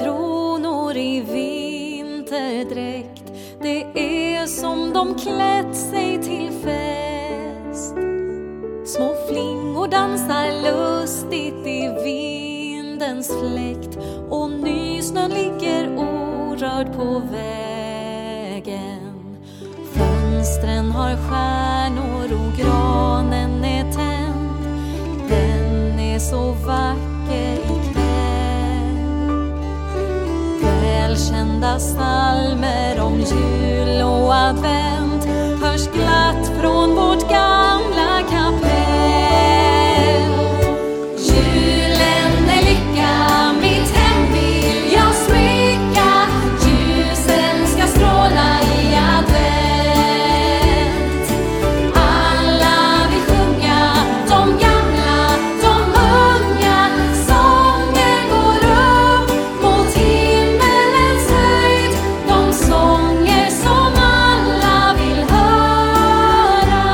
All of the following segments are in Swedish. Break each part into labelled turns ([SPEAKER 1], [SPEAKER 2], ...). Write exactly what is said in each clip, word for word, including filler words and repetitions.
[SPEAKER 1] kronor i vinterdräkt. Det är som de klätt sig till fest. Små flingor dansar lustigt i vindens fläkt, och nysnön ligger orörd på vägen. Fönstren har stjärnor och granen är tänd. Den är så vacker ikväll. Välkända psalmer om jul och advent hörs glatt från vårt gamla kapell. Julen är lycka, mitt hem vill jag smycka. Ljusen ska stråla i advent. Alla vill sjunga, de gamla, de unga. Sånger går upp mot himmelens höjd. De sånger som alla vill höra.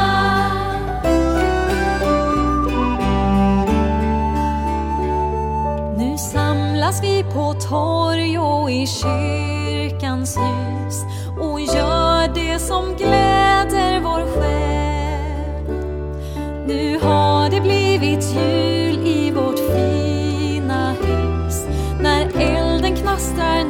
[SPEAKER 1] Nu samlas vi på torg och i kyrkans hus och gör det som gläder vår själ. Nu har det blivit jul i vårt fina hus, när elden knastrar